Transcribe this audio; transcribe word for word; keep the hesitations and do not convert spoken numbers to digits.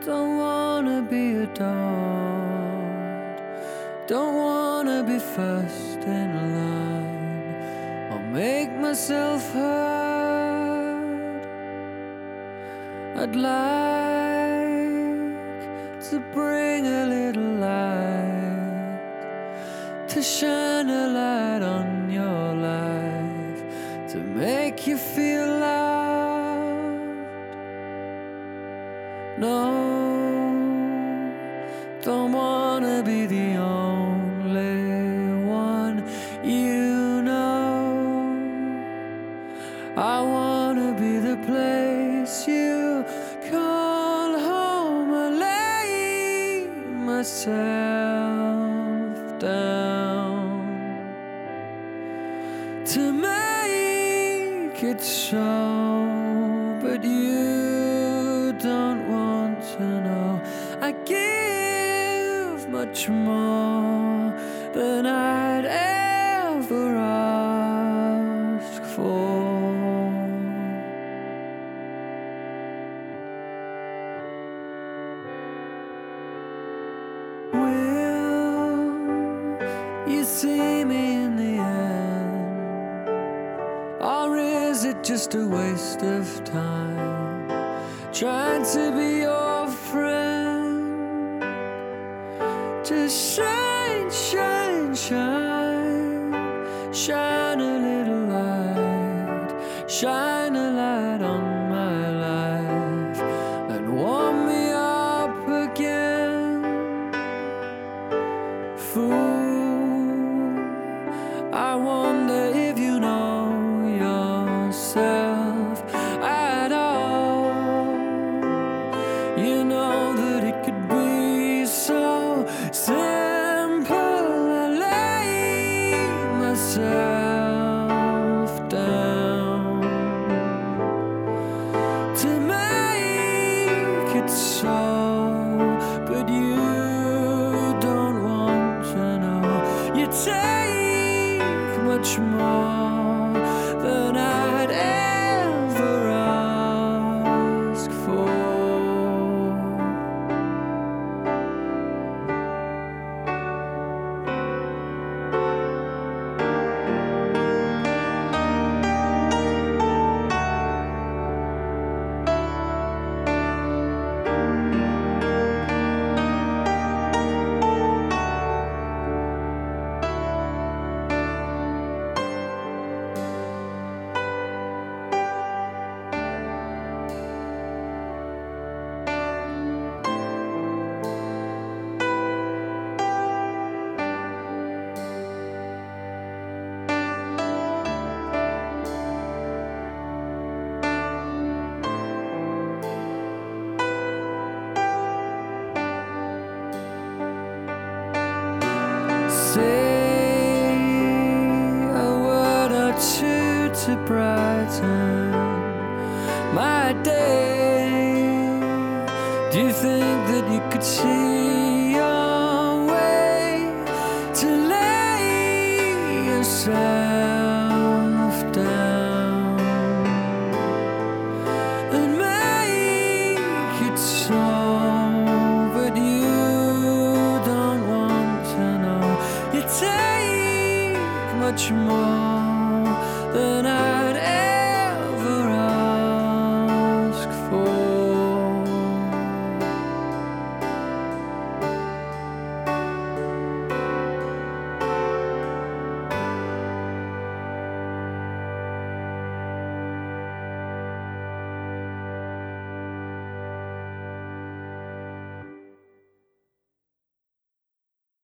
Don't wanna be adored, don't wanna be first in line. I'll make myself heard. I'd like to bring a little light, to shine a light on your life, to make you feel loved. No, don't wanna be the only one you know. I wanna be the place you call home. I lay myself down to make it so, but you don't want to know. I give much more than I'd ever ask for. Will you see me in the end, or is it just a waste of time, trying to be your friend? Just shine, shine, shine, shine a little light, shine a light on my life, and warm me up again. Fool, I wonder if you know yourself at all. You know that it could be so simple. I lay myself down to make it so, but you don't want to know. You take much more than I'd ever ask for. Say a word or two to brighten my day. Do you think that you could see your way to lay yourself down and make it so, but you don't want to know. You take much more than I